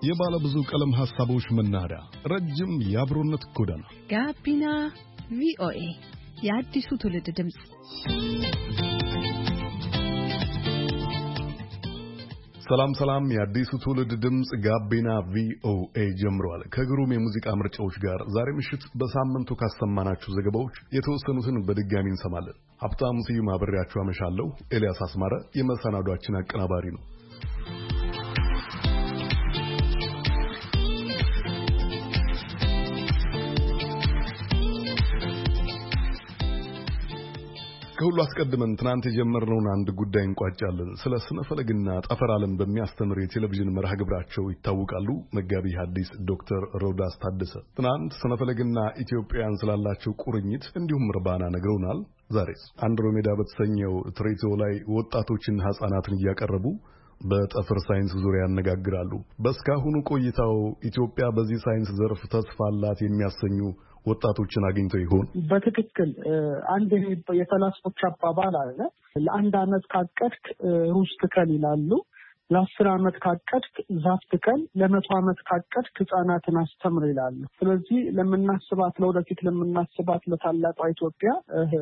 የባለ ብዙ ቀለም ሐሳቦች መናኸሪያ፣ ረጅም የአብሮነት ጎዳና ጋቢና ቪኦኤ የአዲሱ ትውልድ ድምጽ። ሰላም የአዲሱ ትውልድ ድምጽ ጋቢና ቪኦኤ ጀምሯል። ከግሩም የሙዚቃ ምርጫዎች ጋር ዛሬ ምሽት በሳምንቱ ካሰማናችሁ ዘገባዎች የተወሰኑትን በድጋሚ እንሰማለን። ሀብታሙ ስዩም አብሬያችሁ አመሻለሁ። ኤልያስ አስማረ የመሰናዷችን አቀናባሪ ነው። ከሁሉ አስቀድመን ትናንት የጀመርነውን አንድ ጉዳይ እንቋጫለን። ስለ ስነ ፈለግና ጠፈር ዓለም በሚያስተምር የቴሌቪዥን መርሃ ግብራቸው ይታወቃሉ መጋቢ ሐዲስ ዶክተር ሮዳስ ታደሰ ትናንት ስነ ፈለግና ኢትዮጵያን ስላላቸው ቁርኝት እንዲሁም ርባና ነግረውናል። ዛሬስ አንድሮሜዳ በተሰኘው ትርኢቶ ላይ ወጣቶችና ሕፃናትን እያቀረቡ በጠፈር ሳይንስ ዙሪያ ያነጋግራሉ። በእስካሁኑ ቆይታው ኢትዮጵያ በዚህ ሳይንስ ዘርፍ ተስፋ አላት የሚያሰኙ ወጣቶችን አግኝተው ይሆን? በትክክል አንድ የፈላስፎች አባባል አለ። ለአንድ ዓመት ካቀድክ ሩዝ ትከል ይላሉ። ለ10 ዓመት ካቀድክ ዛፍ ትከል፣ ለ100 ዓመት ካቀድክ ሕፃናትን አስተምር ይላሉ። ስለዚህ ለወደፊት ለምናስባት ለታላቋ ኢትዮጵያ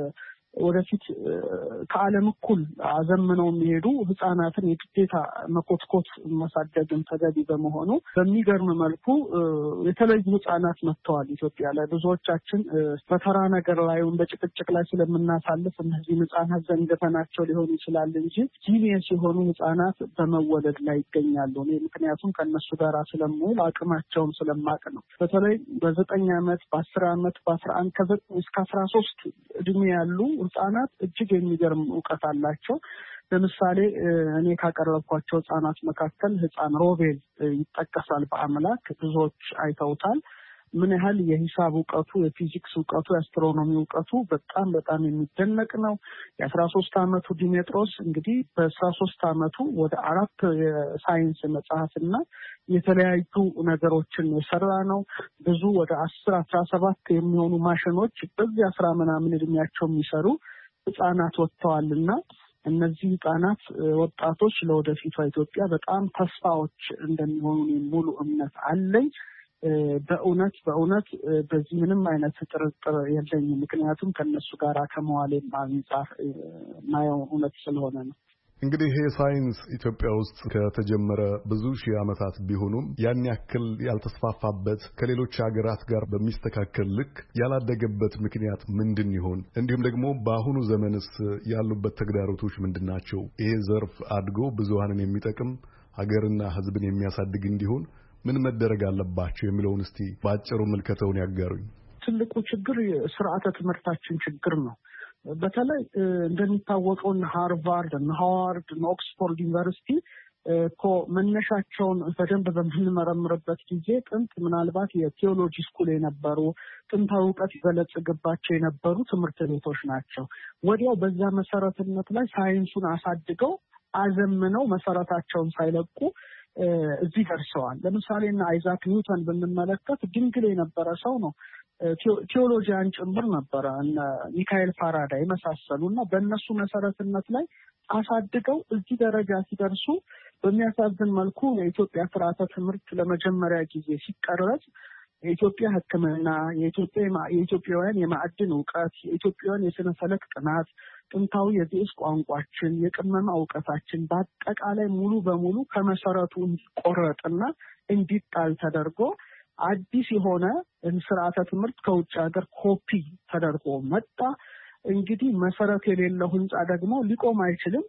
ወደፊት ከዓለም እኩል አዘምነው የሚሄዱ ሕፃናትን የግዴታ መኮትኮት ማሳደግን ተገቢ በመሆኑ በሚገርም መልኩ የተለዩ ሕፃናት መጥተዋል ኢትዮጵያ ላይ። ብዙዎቻችን በተራ ነገር ላይ በጭቅጭቅ ላይ ስለምናሳልፍ እነዚህ ሕፃናት ዘንግተናቸው ሊሆን ይችላል እንጂ ጂኒየስ የሆኑ ሕፃናት በመወለድ ላይ ይገኛሉ። እኔ ምክንያቱም ከነሱ ጋር ስለምውል አቅማቸውን ስለማቅ ነው። በተለይ በ9 ዓመት በ10 ዓመት በ11 ከ9 እስከ 13 እድሜ ያሉ ሕፃናት እጅግ የሚገርም ዕውቀት አላቸው። ለምሳሌ እኔ ካቀረብኳቸው ሕፃናት መካከል ሕፃን ሮቤል ይጠቀሳል። በአምላክ ብዙዎች አይተውታል። ምን ያህል የሂሳብ ዕውቀቱ፣ የፊዚክስ ዕውቀቱ፣ የአስትሮኖሚ ዕውቀቱ በጣም የሚደነቅ ነው። የ13 ዓመቱ ዲሜጥሮስ እንግዲህ በ13 ዓመቱ ወደ 4 የሳይንስ መጽሐፍና የተለያዩ ነገሮችን የሰራ ነው። ብዙ ወደ 10-17 የሚሆኑ ማሽኖች በዚህ 10 ምናምን እድሜያቸው የሚሰሩ ሕፃናት ወጥተዋልና እነዚህ ሕፃናት ወጣቶች ለወደፊቷ ኢትዮጵያ በጣም ተስፋዎች እንደሚሆኑ ሙሉ እምነት አለኝ። በእውነት በዚህ ምንም አይነት ጥርጥር የለኝም። ምክንያቱም ከነሱ ጋር ከመዋሌ አንጻር ማየው እውነት ስለሆነ ነው። እንግዲህ ይሄ ሳይንስ ኢትዮጵያ ውስጥ ከተጀመረ ብዙ ሺህ ዓመታት ቢሆኑም ያን ያክል ያልተስፋፋበት ከሌሎች ሀገራት ጋር በሚስተካከል ልክ ያላደገበት ምክንያት ምንድን ይሆን? እንዲሁም ደግሞ በአሁኑ ዘመንስ ያሉበት ተግዳሮቶች ምንድናቸው? ይሄ ዘርፍ አድጎ ብዙሃንን የሚጠቅም ሀገርና ሕዝብን የሚያሳድግ እንዲሆን ምን መደረግ አለባቸው የሚለውን እስቲ በአጭሩ ምልከታውን ያጋሩኝ። ትልቁ ችግር የስርዓተ ትምህርታችን ችግር ነው። በተለይ እንደሚታወቀው ሃርቫርድ፣ ሃዋርድ፣ ኦክስፎርድ ዩኒቨርሲቲ መነሻቸውን በደንብ በምንመረምርበት ጊዜ ጥንት ምናልባት የቴዎሎጂ ስኩል የነበሩ ጥንታዊ ዕውቀት ይበለጽግባቸው የነበሩ ትምህርት ቤቶች ናቸው። ወዲያው በዛ መሰረትነት ላይ ሳይንሱን አሳድገው አዘምነው መሰረታቸውን ሳይለቁ እዚህ ደርሰዋል። ለምሳሌ አይዛክ ኒውተን ብንመለከት ድንግል የነበረ ሰው ነው። ቴዎሎጂያን ጭምር ነበረ። ሚካኤል ፋራዳይ የመሳሰሉና በእነሱ መሰረትነት ላይ አሳድገው እዚህ ደረጃ ሲደርሱ በሚያሳዝን መልኩ የኢትዮጵያ ስርዓተ ትምህርት ለመጀመሪያ ጊዜ ሲቀረጽ የኢትዮጵያ ሕክምና፣ የኢትዮጵያውያን የማዕድን ዕውቀት፣ የኢትዮጵያውያን የስነ ፈለክ ጥናት፣ ጥንታዊ የግዕዝ ቋንቋችን፣ የቅመማ ዕውቀታችን በአጠቃላይ ሙሉ በሙሉ ከመሰረቱ እንዲቆረጥና እንዲጣል ተደርጎ አዲስ የሆነ ስርዓተ ትምህርት ከውጭ ሀገር ኮፒ ተደርጎ መጣ። እንግዲህ መሰረት የሌለው ህንጻ ደግሞ ሊቆም አይችልም።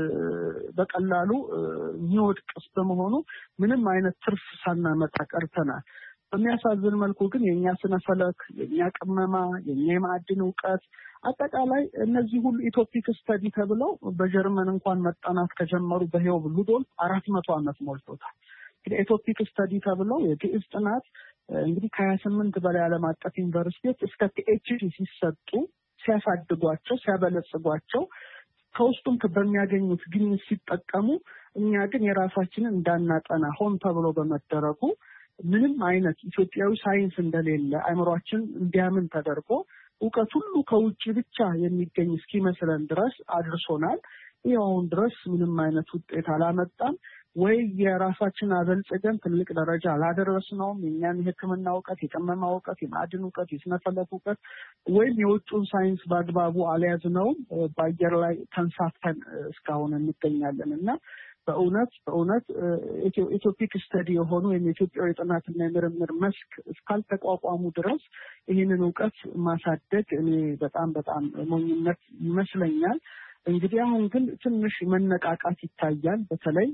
በቀላሉ የሚወድቅ በመሆኑ ምንም አይነት ትርፍ ሳናመጣ ቀርተናል። በሚያሳዝን መልኩ ግን የኛ ስነ ፈለክ፣ የኛ ቅመማ፣ የኛ የማዕድን ዕውቀት አጠቃላይ እነዚህ ሁሉ ኢትዮፒክ ስተዲ ተብለው በጀርመን እንኳን መጠናት ከጀመሩ በሄዮብ ሉዶልፍ 400 ዓመት ሞልቶታል። ኢትዮፒክ ስተዲ ተብለው የግዕዝ ጥናት እንግዲህ ከ28 በላይ ዓለም አቀፍ ዩኒቨርሲቲዎች እስከ PhD ሲሰጡ ሲያሳድጓቸው ሲያበለጽጓቸው ከውስጡም በሚያገኙት ግኝት ሲጠቀሙ እኛ ግን የራሳችንን እንዳናጠና ሆን ተብሎ በመደረጉ ምንም አይነት ኢትዮጵያዊ ሳይንስ እንደሌለ አእምሯችን እንዲያምን ተደርጎ ዕውቀት ሁሉ ከውጭ ብቻ የሚገኝ እስኪመስለን ድረስ አድርሶናል። ይኸውን ድረስ ምንም አይነት ውጤት አላመጣም። ወይ የራሳችን አበልጽገን ትልቅ ደረጃ አላደረስነውም የኛን የሕክምና እውቀት የቅመማ እውቀት የማዕድን እውቀት የስነፈለክ እውቀት ወይም የውጭውን ሳይንስ በአግባቡ አልያዝነውም በአየር ላይ ተንሳፈን እስካሁን እንገኛለን እና በእውነት ኢትዮፒክ ስተዲ የሆኑ ወይም የኢትዮጵያዊ ጥናትና የምርምር መስክ እስካልተቋቋሙ ድረስ ይህንን እውቀት ማሳደግ እኔ በጣም ሞኝነት ይመስለኛል። እንግዲህ አሁን ግን ትንሽ መነቃቃት ይታያል። በተለይ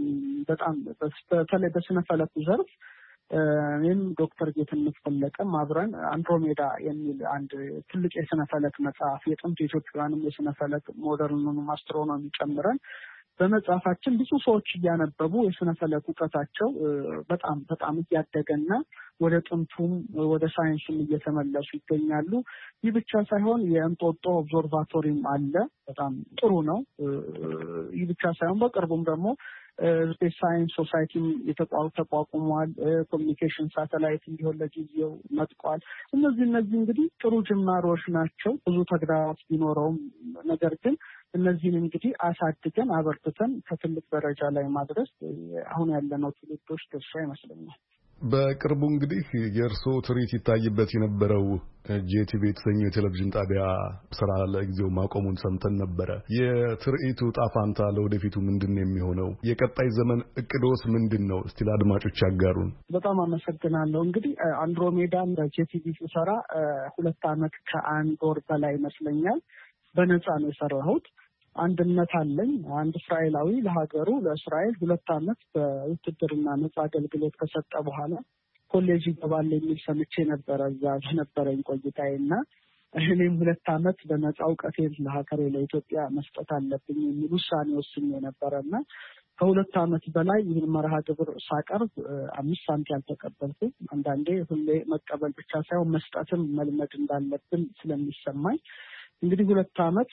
በስነ ፈለኩ ዘርፍ እኔም ዶክተር ጌትነት ፈለቀም አብረን አንድሮሜዳ የሚል አንድ ትልቅ የስነ ፈለክ መጽሐፍ የጥንት ኢትዮጵያውያንም የስነ ፈለክ ሞደርኑን አስትሮኖሚ ጨምረን በመጽሐፋችን ብዙ ሰዎች እያነበቡ የስነ ፈለክ እውቀታቸው በጣም እያደገና ወደ ጥንቱም ወደ ሳይንሱም እየተመለሱ ይገኛሉ። ይህ ብቻ ሳይሆን የእንጦጦ ኦብዘርቫቶሪም አለ፣ በጣም ጥሩ ነው። ይህ ብቻ ሳይሆን በቅርቡም ደግሞ ስፔስ ሳይንስ ሶሳይቲም ተቋቁሟል። ኮሚኒኬሽን ሳተላይት እንዲሆን ለጊዜው መጥቋል። እነዚህ እንግዲህ ጥሩ ጅማሮች ናቸው። ብዙ ተግዳሮት ቢኖረውም ነገር ግን እነዚህን እንግዲህ አሳድገን አበርትተን ከትልቅ ደረጃ ላይ ማድረስ አሁን ያለነው ትውልዶች ድርሻ ይመስለኛል። በቅርቡ እንግዲህ የእርስዎ ትርኢት ይታይበት የነበረው ጄቲቪ የተሰኘው የቴሌቪዥን ጣቢያ ስራ ለጊዜው ማቆሙን ሰምተን ነበረ። የትርኢቱ ጣፋንታ ለወደፊቱ ምንድን ነው የሚሆነው? የቀጣይ ዘመን እቅዶስ ምንድን ነው? እስቲ ለአድማጮች ያጋሩን። በጣም አመሰግናለሁ። እንግዲህ አንድሮሜዳን በጄቲቪ ሲሰራ 2 ዓመት ከ1 ወር በላይ ይመስለኛል በነፃ ነው የሰራሁት። አንድነት አለኝ። አንድ እስራኤላዊ ለሀገሩ ለእስራኤል 2 ዓመት በውትድርና ነፃ አገልግሎት ከሰጠ በኋላ ኮሌጅ ይገባል የሚል ሰምቼ ነበረ እዛ በነበረኝ ቆይታዬና እኔም 2 ዓመት በነፃ እውቀቴን ለሀገሬ ለኢትዮጵያ መስጠት አለብኝ የሚል ውሳኔ ወስኜ ነበረና ከ2 ዓመት በላይ ይህን መርሃ ግብር ሳቀርብ 5 ሳንቲም አልተቀበልኩም። አንዳንዴ ሁሌ መቀበል ብቻ ሳይሆን መስጠትም መልመድ እንዳለብን ስለሚሰማኝ እንግዲህ 2 ዓመት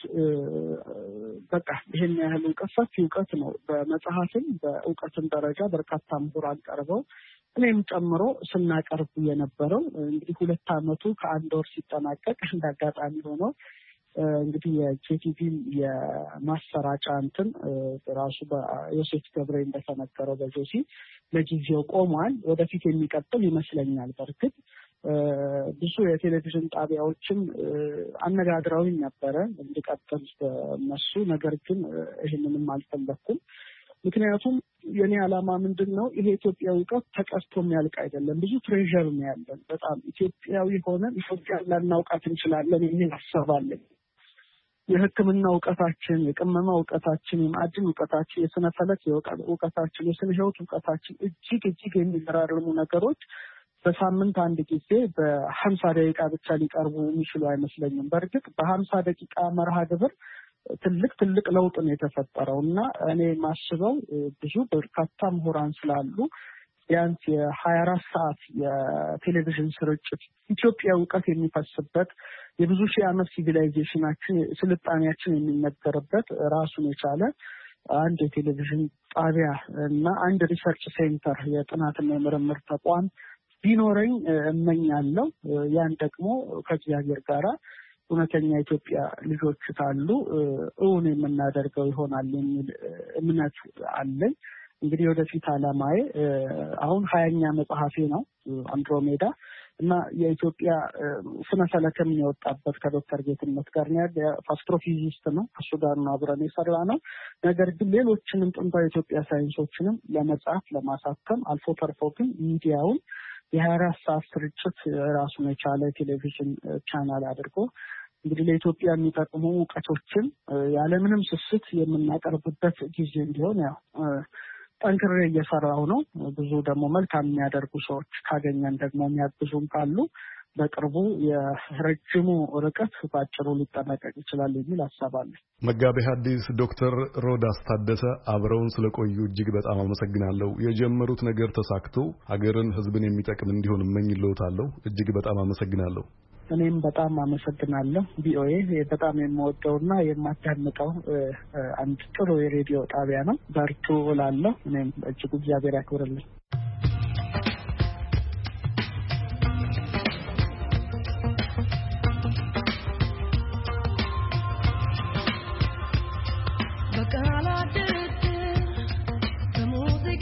በቃ ይሄን ያህል እውቀት ሰፊ እውቀት ነው። በመጽሐፍም በእውቀትም ደረጃ በርካታ ምሁራን ቀርበው እኔም ጨምሮ ስናቀርብ የነበረው እንግዲህ 2 ዓመቱ ከ1 ወር ሲጠናቀቅ እንዳጋጣሚ ሆኖ እንግዲህ የጄቲቪ የማሰራጫ እንትን ራሱ በዮሴፍ ገብሬ እንደተነገረው በጆሲ ለጊዜው ቆሟል። ወደፊት የሚቀጥል ይመስለኛል። በርግጥ ብዙ የቴሌቪዥን ጣቢያዎችም አነጋግረውኝ ነበረ እንዲቀጥል በእነሱ። ነገር ግን ይህንንም አልፈለኩም። ምክንያቱም የኔ ዓላማ ምንድን ነው? ይሄ ኢትዮጵያዊ እውቀት ተቀስቶ የሚያልቅ አይደለም። ብዙ ትሬዠር ነው ያለን። በጣም ኢትዮጵያዊ ሆነን ኢትዮጵያን ላናውቃት እንችላለን የሚል ሀሳብ አለኝ። የሕክምና እውቀታችን፣ የቅመማ እውቀታችን፣ የማዕድን እውቀታችን፣ የስነ ፈለክ እውቀታችን፣ የስነ ህይወት እውቀታችን እጅግ የሚገራርሙ ነገሮች በሳምንት አንድ ጊዜ በ50 ደቂቃ ብቻ ሊቀርቡ የሚችሉ አይመስለኝም። በእርግጥ በ50 ደቂቃ መርሃ ግብር ትልቅ ለውጥ ነው የተፈጠረው እና እኔ ማስበው ብዙ በርካታ ምሁራን ስላሉ ቢያንስ የ24 ሰዓት የቴሌቪዥን ስርጭት ኢትዮጵያ እውቀት የሚፈስበት የብዙ ሺህ ዓመት ሲቪላይዜሽናችን ስልጣኔያችን የሚነገርበት ራሱን የቻለ አንድ የቴሌቪዥን ጣቢያ እና አንድ ሪሰርች ሴንተር የጥናትና የምርምር ተቋም ቢኖረኝ እመኛለሁ። ያን ደግሞ ከእግዚአብሔር ጋር እውነተኛ ኢትዮጵያ ልጆች ካሉ እውን የምናደርገው ይሆናል የሚል እምነት አለኝ። እንግዲህ ወደፊት ዓላማዬ አሁን 20ኛ መጽሐፌ ነው አንድሮሜዳ እና የኢትዮጵያ ስነ ፈለክም የወጣበት ከዶክተር ጌትነት ጋር ነው። አስትሮፊዚስት ነው፣ ከሱ ጋር ነው አብረን የሰራ ነው። ነገር ግን ሌሎችንም ጥንታዊ የኢትዮጵያ ሳይንሶችንም ለመጻፍ ለማሳተም አልፎ ተርፎ ግን ሚዲያውን የ24 ሰዓት ስርጭት ራሱን የቻለ ቴሌቪዥን ቻናል አድርጎ እንግዲህ ለኢትዮጵያ የሚጠቅሙ እውቀቶችን ያለምንም ስስት የምናቀርብበት ጊዜ እንዲሆን ያው ጠንክሬ እየሰራሁ ነው። ብዙ ደግሞ መልካም የሚያደርጉ ሰዎች ካገኘን ደግሞ የሚያግዙን ካሉ በቅርቡ የረጅሙ ርቀት ባጭሩ ሊጠናቀቅ ይችላል የሚል ሀሳብ አለ። መጋቤ ሐዲስ ዶክተር ሮዳስ ታደሰ አብረውን ስለቆዩ እጅግ በጣም አመሰግናለሁ። የጀመሩት ነገር ተሳክቶ ሀገርን፣ ሕዝብን የሚጠቅም እንዲሆን እመኝልዎታለሁ። እጅግ በጣም አመሰግናለሁ። እኔም በጣም አመሰግናለሁ። ቪኦኤ በጣም የምወደውና የማዳምጠው አንድ ጥሩ የሬዲዮ ጣቢያ ነው። በርቱ እላለሁ። እኔም እጅግ እግዚአብሔር ያክብርልኝ። በቃላ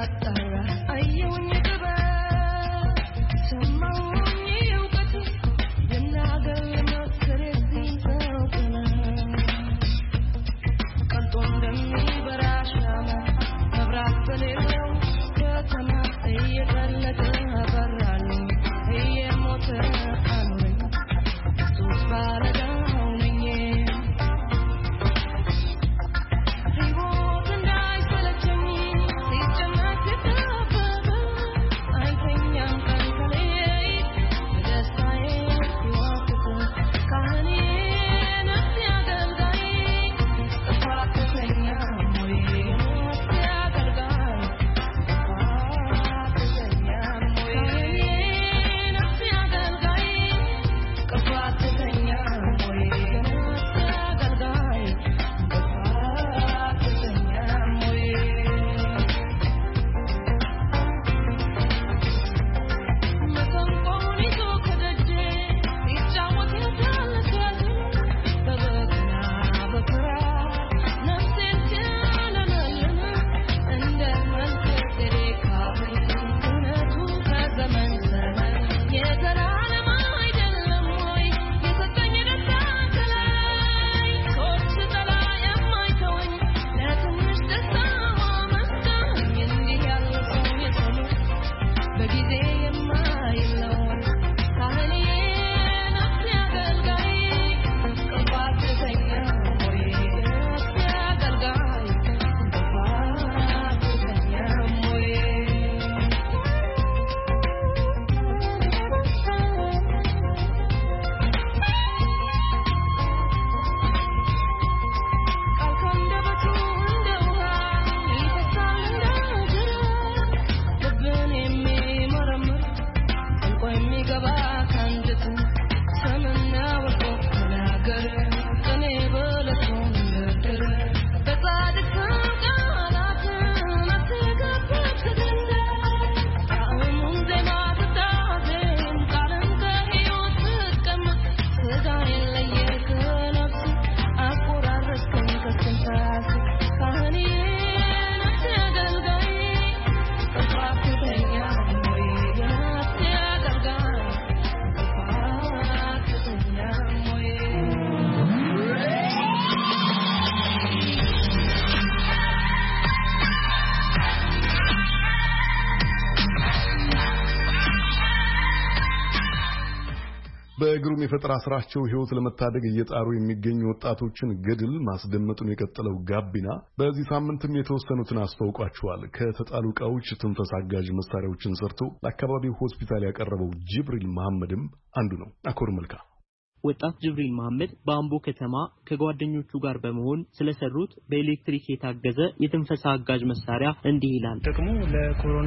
በግሩም የፈጠራ ስራቸው ህይወት ለመታደግ እየጣሩ የሚገኙ ወጣቶችን ገድል ማስደመጡን የቀጠለው ጋቢና በዚህ ሳምንትም የተወሰኑትን አስተዋውቋቸዋል። ከተጣሉ ዕቃዎች ትንፈሳ አጋዥ መሳሪያዎችን ሰርቶ ለአካባቢው ሆስፒታል ያቀረበው ጅብሪል መሐመድም አንዱ ነው። አኮር መልካ ወጣት ጅብሪል መሐመድ በአምቦ ከተማ ከጓደኞቹ ጋር በመሆን ስለሰሩት በኤሌክትሪክ የታገዘ የትንፈሳ አጋዥ መሳሪያ እንዲህ ይላል። ጥቅሙ ለኮሮና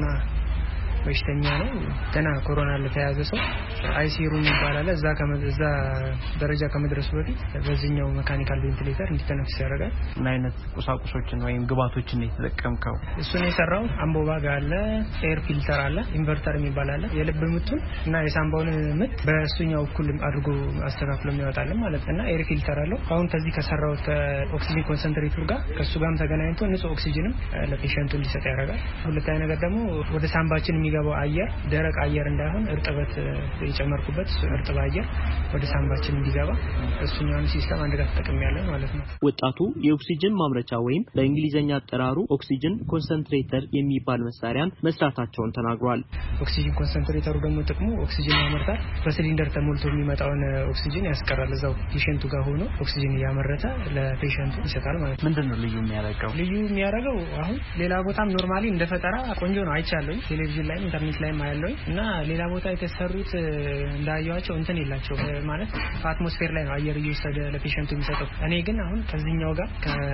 በሽተኛ ነው። ገና ኮሮና ለተያዘ ሰው አይሲሩ ይባላል። እዛ ደረጃ ከመድረሱ በፊት በዚህኛው ሜካኒካል ቬንቲሌተር እንዲተነፍስ ያደርጋል። ምን አይነት ቁሳቁሶችን ወይም ግብአቶችን የተጠቀምከው? እሱን የሰራው አምቦባ ጋር አለ፣ ኤር ፊልተር አለ፣ ኢንቨርተር የሚባል አለ። የልብ ምቱን እና የሳምባውን ምት በእሱኛው እኩል አድርጎ አስተካክሎ የሚያወጣልን ማለት እና ኤር ፊልተር አለው። አሁን ከዚህ ከሰራው ከኦክሲጅን ኮንሰንትሬተር ጋር ከሱ ጋርም ተገናኝቶ ንጹህ ኦክሲጅንም ለፔሸንቱ እንዲሰጥ ያደርጋል። ሁለተኛ ነገር ደግሞ ወደ ሳምባችን የሚገባው አየር ደረቅ አየር እንዳይሆን እርጥበት የጨመርኩበት እርጥብ አየር ወደ ሳምባችን እንዲገባ እሱኛውን ሲስተም አንድ ጋር ተጠቅሜያለሁ ማለት ነው። ወጣቱ የኦክሲጅን ማምረቻ ወይም በእንግሊዘኛ አጠራሩ ኦክሲጅን ኮንሰንትሬተር የሚባል መሳሪያን መስራታቸውን ተናግሯል። ኦክሲጅን ኮንሰንትሬተሩ ደግሞ ጥቅሙ ኦክሲጅን ያመርታል። በሲሊንደር ተሞልቶ የሚመጣውን ኦክሲጅን ያስቀራል። እዛው ፔሸንቱ ጋር ሆኖ ኦክሲጅን እያመረተ ለፔሸንቱ ይሰጣል ማለት ነው። ምንድነው ልዩ የሚያደርገው? ልዩ የሚያደርገው አሁን ሌላ ቦታም ኖርማሊ እንደፈጠራ ቆንጆ ነው አይቻለሁ። ቴሌቪዥን ላይ ኢንተርኔት ላይ ማያለው እና ሌላ ቦታ የተሰሩት እንዳያዩዋቸው እንትን የላቸው ማለት አትሞስፌር ላይ ነው አየር እየወሰደ ለፔሸንቱ የሚሰጠው። እኔ ግን አሁን ከዚህኛው ጋር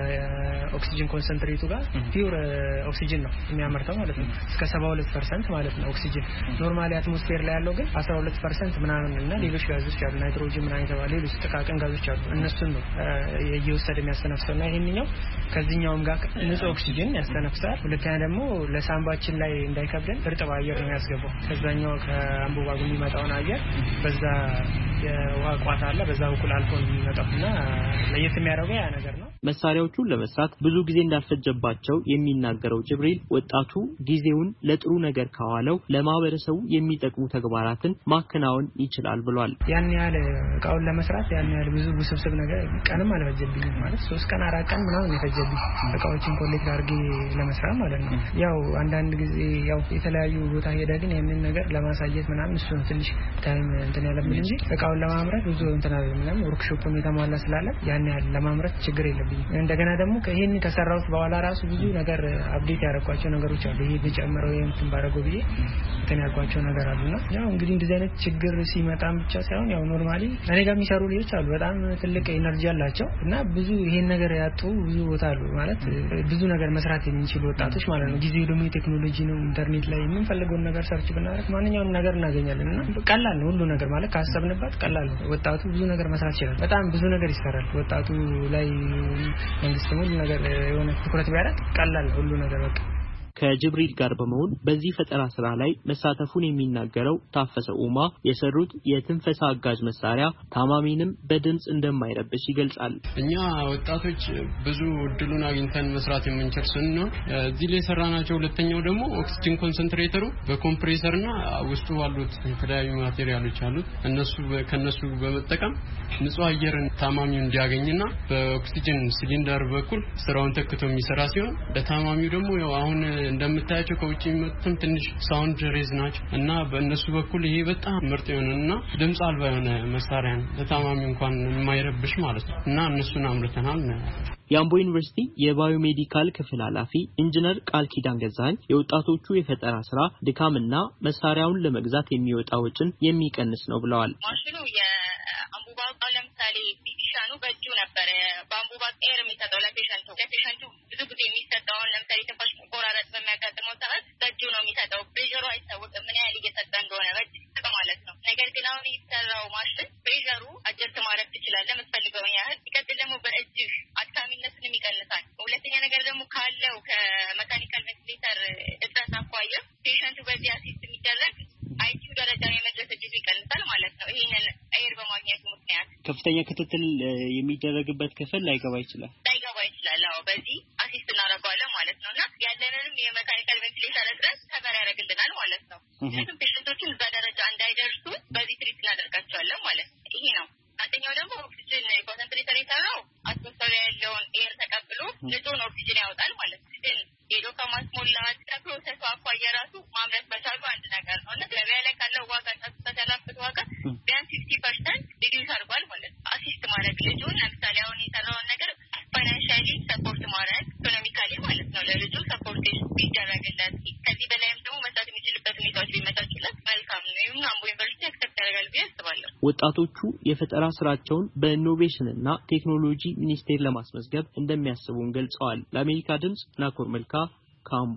ከኦክሲጅን ኮንሰንትሬቱ ጋር ፒውር ኦክሲጅን ነው የሚያመርተው ማለት ነው። እስከ 72% ማለት ነው ኦክሲጅን። ኖርማሊ አትሞስፌር ላይ ያለው ግን 12% ምናምን እና ሌሎች ጋዞች አሉ፣ ናይትሮጅን ምናምን የተባሉ ሌሎች ጥቃቅን ጋዞች አሉ። እነሱን ነው እየወሰደ የሚያስተነፍሰው እና ይሄንኛው ከዚህኛውም ጋር ንጹህ ኦክሲጅን ያስተነፍሳል። ሁለተኛ ደግሞ ለሳምባችን ላይ እንዳይከብደን እርጥብ አየር ነው ያስገባው። ከዛኛው ከአምቦባ የሚመጣውን አየር በዛ የውሃ ቋት አለ በዛ በኩል አልፎ ነው የሚመጣው እና ለየት የሚያደርገው ያ ነገር ነው። መሳሪያዎቹን ለመስራት ብዙ ጊዜ እንዳልፈጀባቸው የሚናገረው ጅብሪል ወጣቱ ጊዜውን ለጥሩ ነገር ካዋለው ለማህበረሰቡ የሚጠቅሙ ተግባራትን ማከናወን ይችላል ብሏል። ያን ያህል እቃውን ለመስራት ያን ያህል ብዙ ውስብስብ ነገር ቀንም አልፈጀብኝም ማለት 3 ቀን 4 ቀን ምናምን የፈጀብኝ እቃዎችን ኮሌክት አድርጌ ለመስራት ማለት ነው። ያው አንዳንድ ጊዜ ያው የተለያዩ ቦታ ሄደ ግን ያንን ነገር ለማሳየት ምናምን እሱ ትንሽ ታይም እንትን ያለብኝ እንጂ እቃውን ለማምረት ብዙ እንትን አይደለም። ወርክሾፕም የተሟላ ስላለ ያን ያህል ለማምረት ችግር የለብኝም። እንደገና ደግሞ ይሄን ከሰራሁት በኋላ ራሱ ብዙ ነገር አፕዴት ያደረኳቸው ነገሮች አሉ። ይሄ በጨመረው እንትን ባረገው ብዬ እንትን ያልኳቸው ነገር አሉና ያው እንግዲህ እንደዚህ አይነት ችግር ሲመጣም ብቻ ሳይሆን ያው ኖርማሊ እኔ ጋር የሚሰሩ ልጆች አሉ በጣም ትልቅ ኤነርጂ ያላቸው እና ብዙ ይሄን ነገር ያጡ ብዙ ቦታ አሉ ማለት ብዙ ነገር መስራት የሚችሉ ወጣቶች ማለት ነው። ጊዜው ደግሞ የቴክኖሎጂ ነው። ኢንተርኔት ላይ የምንፈልገውን ነገር ሰርች ብናደርግ ማንኛውንም ነገር እናገኛለን እና ቀላል ነው ሁሉ ነገር ማለት ካሰብንበት ቀላል ነው። ወጣቱ ብዙ ነገር መስራት ይችላል። በጣም ብዙ ነገር ይሰራል። ወጣቱ ላይ መንግስት ሁሉ ነገር የሆነ ትኩረት ቢያደርግ ቀላል ነው ሁሉ ነገር በቃ። ከጅብሪል ጋር በመሆን በዚህ ፈጠራ ስራ ላይ መሳተፉን የሚናገረው ታፈሰ ኡማ የሰሩት የትንፈሳ አጋዥ መሳሪያ ታማሚንም በድምጽ እንደማይረብሽ ይገልጻል። እኛ ወጣቶች ብዙ እድሉን አግኝተን መስራት የምንችል ስንሆን እዚህ ላይ ሰራናቸው። ሁለተኛው ደግሞ ኦክሲጅን ኮንሰንትሬተሩ በኮምፕሬሰርና ውስጡ ባሉት የተለያዩ ማቴሪያሎች አሉት ከነሱ በመጠቀም ንጹህ አየርን ታማሚው እንዲያገኝና በኦክሲጅን ሲሊንደር በኩል ስራውን ተክቶ የሚሰራ ሲሆን ለታማሚው ደግሞ ያው አሁን እንደምታያቸው ከውጪ የሚመጡት ትንሽ ሳውንድ ሬዝ ናቸው እና በእነሱ በኩል ይሄ በጣም ምርጥ የሆነና ድምጽ አልባ የሆነ መሳሪያ ነው ለታማሚው እንኳን የማይረብሽ ማለት ነው እና እነሱን አምርተናል። የአምቦ ዩኒቨርሲቲ የባዮሜዲካል ክፍል ኃላፊ ኢንጂነር ቃል ኪዳን ገዛኝ የወጣቶቹ የፈጠራ ስራ ድካምና መሳሪያውን ለመግዛት የሚወጣ ወጪን የሚቀንስ ነው ብለዋል። ማሽኑ የአምቡባ ለምሳሌ ፊዚሻኑ በእጁ ነበር በአምቡባ ኤር የሚሰጠው ለፔሸንቱ ብዙ ጊዜ የሚሰጠውን ለምሳሌ ትንፋሽ መቆራረጥ በሚያጋጥመው ሰዓት በእጁ ነው የሚሰጠው። ፕሬሸሩ አይታወቅም ምን ያህል እየሰጠ እንደሆነ በእጅ ማለት ነው። ነገር ግን አሁን የተሰራው ማሽን ፕሬሸሩ አጀስት ማድረግ ትችላለህ የምትፈልገውን ያህል። ሲቀጥል ደግሞ በእጅ አድካሚነቱንም ይቀንሳል። ሁለተኛ ነገር ደግሞ ካለው ከመካኒካል ቬንቲሌተር እጥረት አኳያ ፔሸንቱ በዚህ አሲስት የሚደረግ አይሲዩ ደረጃ የመድረስ እድሉ ይቀንሳል ማለት ነው። ይሄንን አየር በማግኘቱ ምክንያት ከፍተኛ ክትትል የሚደረግበት ክፍል ላይገባ ይችላል። አዎ በዚህ አሲስት እናደርገዋለን ማለት ነውና ያለንንም የመካኒካል ቬንቲሌተር እጥረት ከበር ያደርግልናል ማለት ነው። ምክንያቱም ፔሸንቶችን እዛ ደረጃ እንዳይደርሱ በዚህ ትሪት እናደርጋቸዋለን ማለት ነው። ይሄ ነው። አንደኛው ደግሞ ኦክሲጅን ኮንሰንትሬተር የሰራው አትሞስፌር ያለውን ኤር ተቀብሎ ንጹህ ኦክሲጅን ያወጣል ማለት ነው። ግን ሄዶ ከማስሞላት ከፕሮሰሱ አኳያ ራሱ ማምረት መቻሉ አንድ ነገር ነው እና ገበያ ላይ ካለው ዋጋ ተሰላበት ዋጋ ቢያንስ 50% ሪዲዩስ አድርጓል ማለት ነው። አሲስት ማድረግ ልጁን ለምሳሌ አሁን የሰራውን ነገር ፋይናንሻሊ ሰፖርት ማድረግ ኢኮኖሚካሊ ማለት ነው ለልጁ ሰፖርት ቢደረግለት ከዚህ በላይም ደግሞ መስራት የሚችልበት ሁኔታዎች ቢመቻቹለት መልካም ነው። ይሁን አምቦ ዩኒቨርሲቲ አክሰፕት ያደርጋል ብዬ አስባለሁ። ወጣቶቹ የፈጠራ ስራቸውን በኢኖቬሽንና ቴክኖሎጂ ሚኒስቴር ለማስመዝገብ እንደሚያስቡን ገልጸዋል። ለአሜሪካ ድምጽ ናኮር መልካ ካምቦ።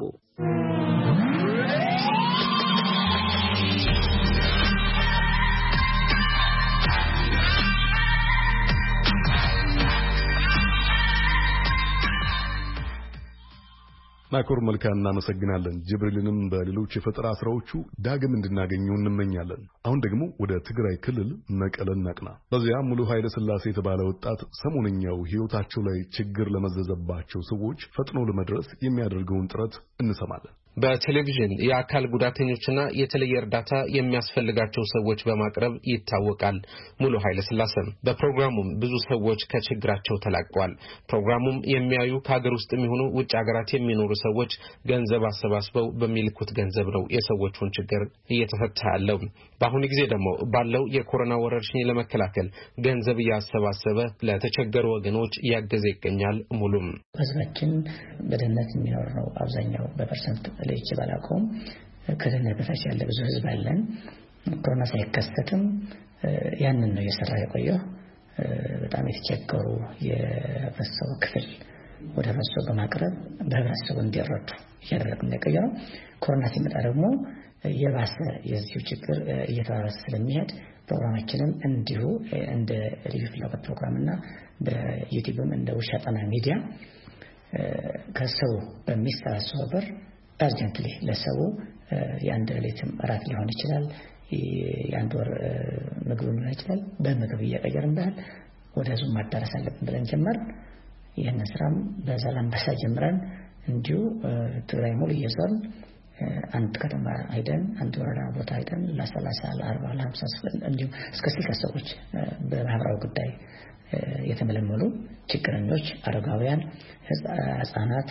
ናኮር መልካ እናመሰግናለን። ጅብሪልንም በሌሎች የፈጠራ ስራዎቹ ዳግም እንድናገኘው እንመኛለን። አሁን ደግሞ ወደ ትግራይ ክልል መቀለ እናቅና። በዚያ ሙሉ ኃይለ ሥላሴ የተባለ ወጣት ሰሞነኛው ህይወታቸው ላይ ችግር ለመዘዘባቸው ሰዎች ፈጥኖ ለመድረስ የሚያደርገውን ጥረት እንሰማለን። በቴሌቪዥን የአካል ጉዳተኞችና የተለየ እርዳታ የሚያስፈልጋቸው ሰዎች በማቅረብ ይታወቃል። ሙሉ ኃይለ ሥላሴም በፕሮግራሙም ብዙ ሰዎች ከችግራቸው ተላቀዋል። ፕሮግራሙም የሚያዩ ከሀገር ውስጥ የሚሆኑ ውጭ ሀገራት የሚኖሩ ሰዎች ገንዘብ አሰባስበው በሚልኩት ገንዘብ ነው የሰዎቹን ችግር እየተፈታ ያለው። በአሁኑ ጊዜ ደግሞ ባለው የኮሮና ወረርሽኝ ለመከላከል ገንዘብ እያሰባሰበ ለተቸገሩ ወገኖች እያገዘ ይገኛል። ሙሉም ህዝባችን በድህነት የሚኖር ነው። አብዛኛው በፐርሰንት ላይ ይችላልቆም ከድህነት በታች ያለ ብዙ ህዝብ አለን። ኮሮና ሳይከሰትም ያንን ነው እየሰራ የቆየው። በጣም የተቸገሩ የህብረተሰቡ ክፍል ወደ ህብረተሰቡ በማቅረብ በህብረተሰቡ እንዲረዱ እያደረግን ነው። ኮሮና ሲመጣ ደግሞ የባሰ የዚሁ ችግር እየተባባሰ ስለሚሄድ ፕሮግራማችንን እንዲሁ እንደ ልዩ ፍላጎት ፕሮግራምና በዩቲዩብም እንደ ውሻ ጠና ሚዲያ ከሰው በሚሰራጨው ብር አርጀንትሊ ለሰው የአንድ ሌሊትም እራት ሊሆን ይችላል፣ የአንድ ወር ምግብ ሊሆን ይችላል። በምግብ እየቀየርን ባህል ወደ ህዝቡ ማዳረስ አለብን ብለን ጀመር። ይህን ስራም በዛላም በሳጀምረን እንዲሁ ትግራይ ሙሉ እየዞርን አንድ ከተማ አይደን አንድ ወረዳ ቦታ አይደን ለ30 ለ40 ለ50 እንዲሁ እስከ 60 ሰዎች በማህበራዊ ጉዳይ የተመለመሉ ችግረኞች አረጋውያን ህፃናት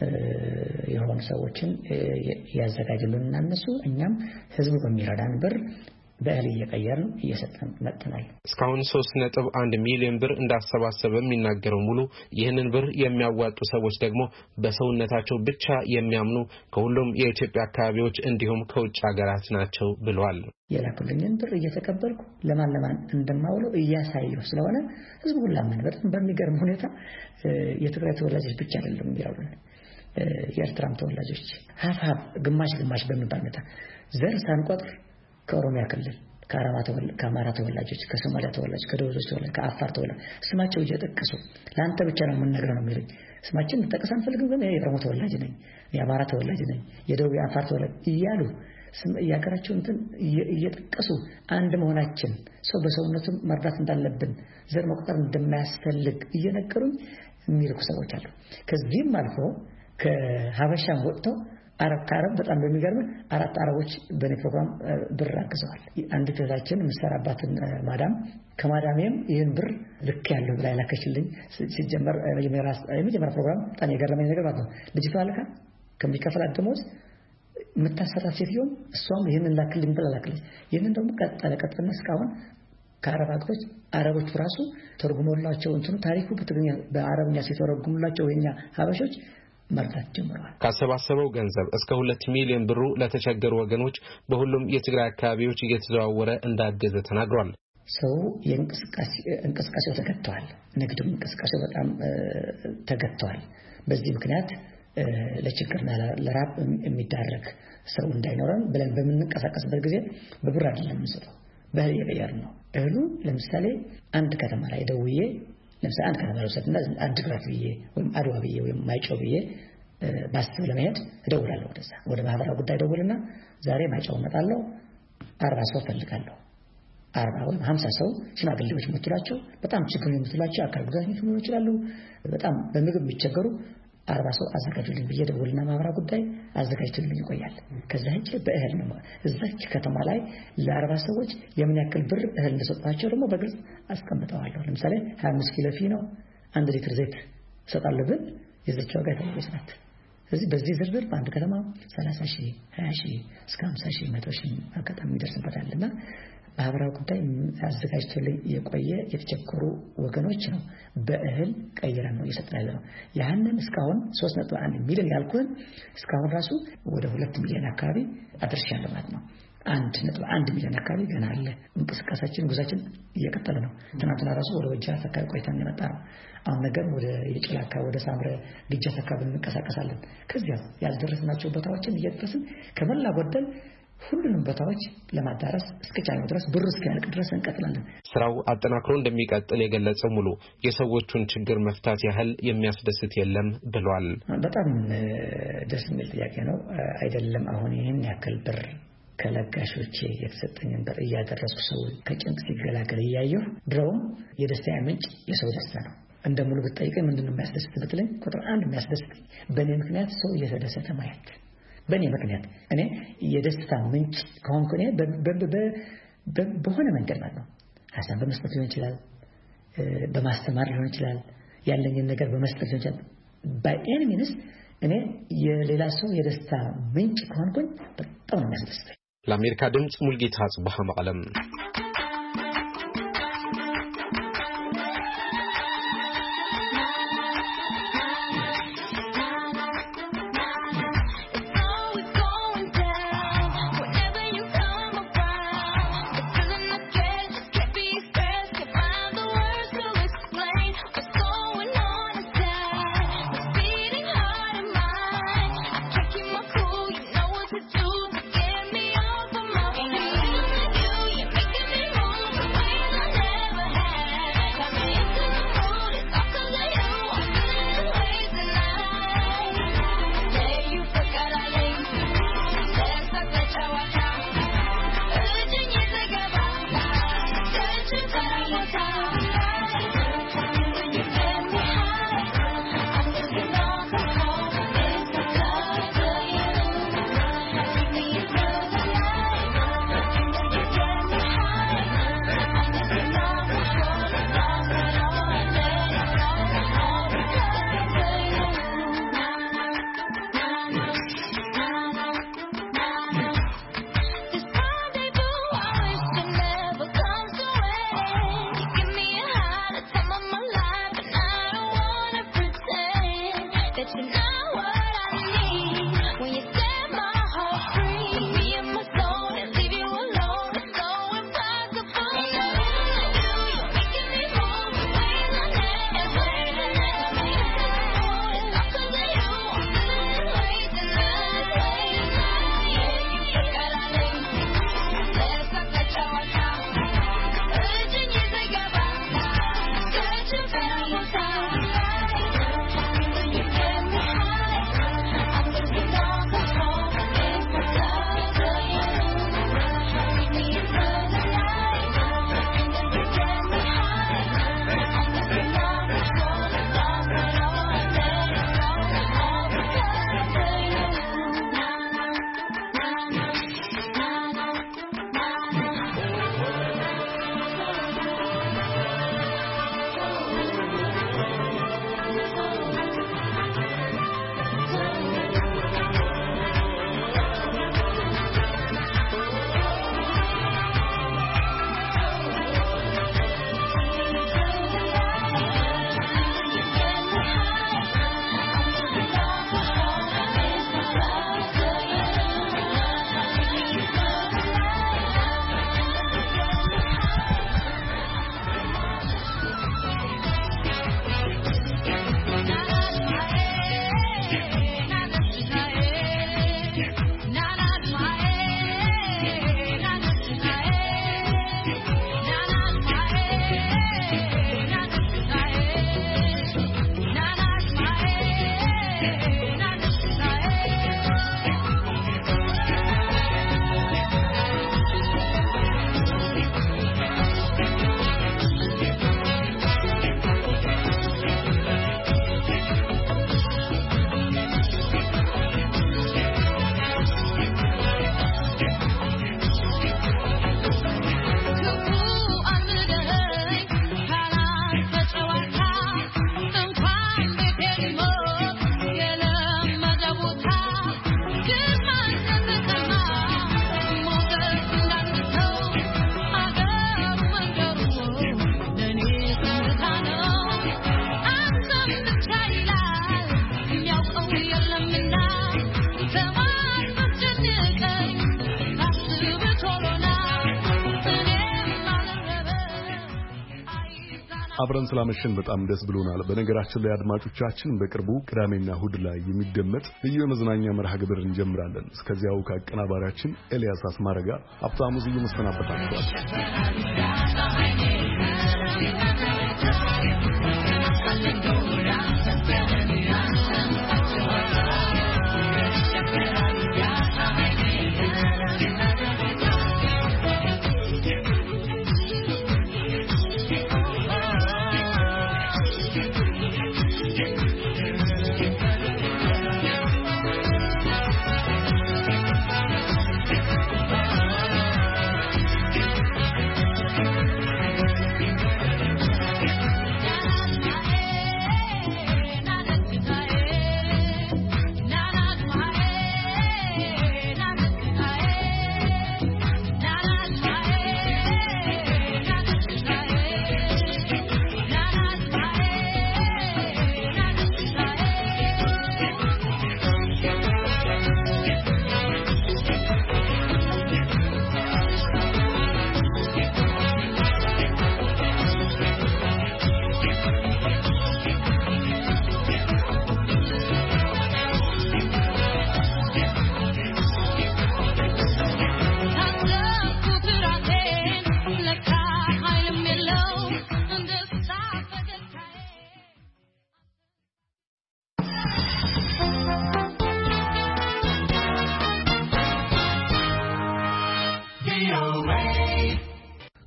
የሆኑ ሰዎችን ያዘጋጁልንና እነሱ እኛም ህዝቡ በሚረዳን ብር በእህል እየቀየርን እየሰጠን መጥተናል። እስካሁን 3.1 ሚሊዮን ብር እንዳሰባሰበ የሚናገረው ሙሉ ይህንን ብር የሚያዋጡ ሰዎች ደግሞ በሰውነታቸው ብቻ የሚያምኑ ከሁሉም የኢትዮጵያ አካባቢዎች እንዲሁም ከውጭ ሀገራት ናቸው ብለዋል። የላኩልኝን ብር እየተቀበልኩ ለማን እንደማውለው እያሳየሁ ስለሆነ ህዝቡ ሁሉ አመነ። በጣም በሚገርም ሁኔታ የትግራይ ተወላጆች ብቻ አይደሉም ይላሉን የኤርትራም ተወላጆች ሀፍ ግማሽ በሚባል ሁኔታ ዘር ሳንቆጥር ከኦሮሚያ ክልል ከአማራ ተወላጆች ከሶማሊያ ተወላጆች ከደቡብ ተወላጆች ከአፋር ተወላጆች ስማቸው እየጠቀሱ ለአንተ ብቻ ነው የምንነግረው ነው የሚሉኝ። ስማችን ተጠቅሰን አንፈልግም ግን የኦሮሞ ተወላጅ ነኝ የአማራ ተወላጅ ነኝ የደቡብ የአፋር ተወላጅ እያሉ ስም ያገራቸው እንትን እየጠቀሱ አንድ መሆናችን ሰው በሰውነቱ መርዳት እንዳለብን ዘር መቁጠር እንደማያስፈልግ እየነገሩኝ የሚልኩ ሰዎች አሉ። ከዚህም አልፎ ከሀበሻም ወጥተው አረብ በጣም በሚገርም 4 አረቦች በኔ ፕሮግራም ብር አግዘዋል። አንድ ተዛችን መሰራባትን ማዳም ከማዳሜም ይሄን ብር ልክ ያለው ብላ ላከችልኝ። ሲጀመር የመጀመሪያ ፕሮግራም በጣም የገረመኝ ነገር ማለት ነው ልጅቷ አለካ ከሚከፈላት ደሞዝ የምታሰራት ሴትዮም እሷም ይሄንን ላክልኝ ብላ ላከለች። ይሄንን ደግሞ ቀጠለና እስካሁን ከአረብ ሀገሮች አረቦች ራሱ ተርጉሞላቸው እንትኑ ታሪኩ በትግርኛ በአረብኛ ሲተረጉሙላቸው የኛ ሀበሾች መርዳት ጀምረዋል። ካሰባሰበው ገንዘብ እስከ 2 ሚሊዮን ብሩ ለተቸገሩ ወገኖች በሁሉም የትግራይ አካባቢዎች እየተዘዋወረ እንዳገዘ ተናግሯል። ሰው እንቅስቃሴው ተገቷል። ንግዱም እንቅስቃሴው በጣም ተገቷል። በዚህ ምክንያት ለችግርና ለራብ የሚዳረግ ሰው እንዳይኖረን ብለን በምንንቀሳቀስበት ጊዜ በብር አይደለም የምንሰጠው በእህል እየቀየርን ነው። እህሉ ለምሳሌ አንድ ከተማ ላይ ደውዬ ለምሳሌ አንድ ከተማ ወሰድና አንድ ግራፍ ብዬ ወይም አድዋ ብዬ ወይም ማይጨው ብዬ ባስተው ለመሄድ እደውላለሁ። ወደ ማህበራዊ ጉዳይ ደውልና ዛሬ ማይጨው መጣለው 40 ሰው ፈልጋለሁ 40 ወይም 50 ሰው ሽማግሌዎች የምትላቸው በጣም ችግር የምትላቸው አካል ጉዳተኞች ሊሆኑ ይችላሉ። በጣም በምግብ የሚቸገሩ 40 ሰው አዘጋጁልኝ ብዬ ደውልና ማህበራዊ ጉዳይ አዘጋጅቶልኝ ይቆያል። ከዛ ሄጄ በእህል ነው እዛች ከተማ ላይ ለ40 ሰዎች የምን ያክል ብር እህል እንደሰጣቸው ደግሞ በግልጽ አስቀምጠዋለሁ። ለምሳሌ 25 ኪሎ ፊኖ 1 ሊትር ዘይት ሰጣለሁ ብል የዘቻው ጋር ተወሰናት። ስለዚህ በዚህ ዝርዝር በአንድ ከተማ 30,000 20,000 እስከ 50,000 100,000 አጋጣሚ ይደርስበታልና ማህበራዊ ጉዳይ አዘጋጅቶልኝ የቆየ የተቸገሩ ወገኖች ነው በእህል ቀይረን ነው እየሰጠናል። ያንን እስካሁን 3.1 ሚሊዮን ያልኩን እስካሁን ራሱ ወደ 2 ሚሊዮን አካባቢ አድርሻለሁ ማለት ነው። 1.1 ሚሊዮን አካባቢ ገና አለ። እንቅስቃሴያችን ጉዛችን እየቀጠለ ነው። ትናንትና ራሱ ወደ ወጃት አካባቢ ቆይተን የመጣ ነው። አሁን ነገር ወደ የጭላካ ወደ ሳምረ ግጃት አካባቢ እንቀሳቀሳለን። ከዚያ ያልደረስናቸው ቦታዎችን እየደረስን ከመላ ጎደል ሁሉንም ቦታዎች ለማዳረስ እስከቻለው ድረስ ብሩ እስኪያልቅ ድረስ እንቀጥላለን። ስራው አጠናክሮ እንደሚቀጥል የገለጸው ሙሉ የሰዎቹን ችግር መፍታት ያህል የሚያስደስት የለም ብሏል። በጣም ደስ የሚል ጥያቄ ነው አይደለም? አሁን ይሄን ያክል ብር ከለጋሾቼ የተሰጠኝን ብር እያደረስኩ ሰው ከጭንቅ ሲገላገል እያየሁ ድሮም የደስታ ምንጭ የሰው ደስታ ነው። እንደ ሙሉ ብትጠይቀኝ ምንድነው የሚያስደስት ብትለኝ ቁጥር 1 የሚያስደስትኝ በእኔ ምክንያት ሰው እየተደሰተ ማየት። በእኔ ምክንያት እኔ የደስታ ምንጭ ከሆንኩ እኔ በሆነ መንገድ ማለት ነው ሀሳብ በመስጠት ሊሆን ይችላል፣ በማስተማር ሊሆን ይችላል፣ ያለኝን ነገር በመስጠት ሊሆን ይችላል። በእኔ ምንስ እኔ የሌላ ሰው የደስታ ምንጭ ከሆንኩኝ በጣም ነው የሚያስደስተኝ። ለአሜሪካ ድምጽ ሙልጌታ ጽባህ መቀለም። አብረን ስላመሸን በጣም ደስ ብሎናል። በነገራችን ላይ አድማጮቻችን በቅርቡ ቅዳሜና እሁድ ላይ የሚደመጥ ልዩ የመዝናኛ መርሃ ግብር እንጀምራለን። እስከዚያው ከአቀናባሪያችን ኤልያስ አስማረ ጋር ሀብታሙ ዝዩ መሰናበታችኋል።